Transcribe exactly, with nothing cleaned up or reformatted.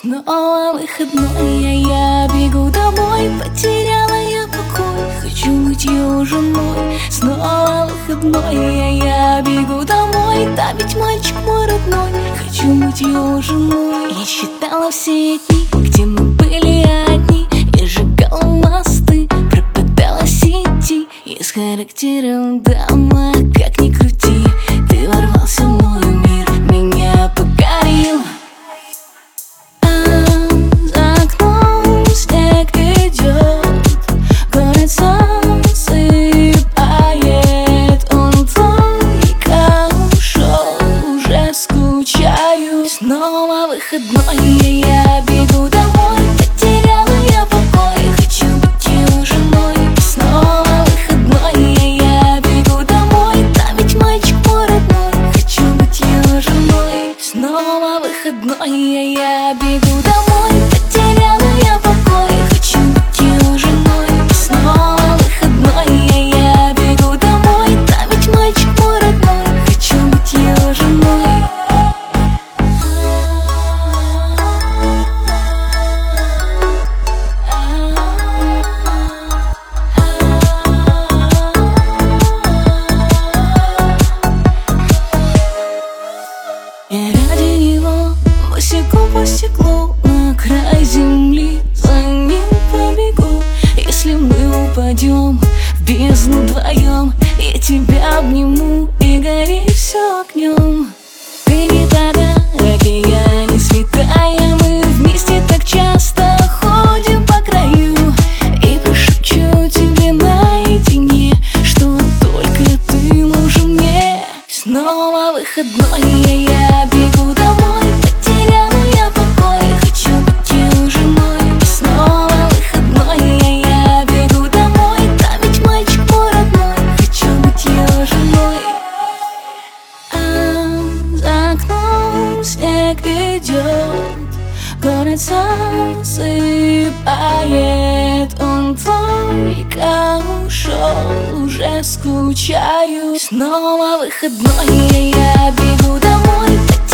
Снова выходной, я бегу домой. Потеряла я покой, хочу быть ее женой. Снова выходной, я бегу домой. Да ведь мальчик мой родной, хочу быть ее женой. Я считала все дни, где мы были одни. Я сжигала мосты, пропадала сети. Я с характером дама, как ни крути. Ты ворвался в мой мир, меня покорил. Снова выходной, я бегу домой. Потеряла я покой, хочу быть ее женой. Снова выходной, я бегу домой. Да ведь мальчик мой родной, хочу быть ее женой. Снова выходной, я бегу домой. Потеряла я покой, хочу быть ее женой. Снова выходной, я бегу домой. Да ведь мальчик мой родной, хочу быть ее женой. Я ради него босиком по стеклу на край земли за ним побегу. Если мы упадем в бездну вдвоем, я тебя обниму и гори все огнем. Ты не вода, океане святая, мы вместе так часто ходим по краю. И прошепчу тебе наедине, что только ты нужен мне. Снова выходной, я бегу домой. Потеряла я покой, хочу быть ее женой. Снова выходной, я бегу домой. Да ведь мальчик мой родной, хочу быть ее женой. А за окном снег идет, город засыпает. Он только ушел, уже скучаю. Снова выходной, я бегу домой.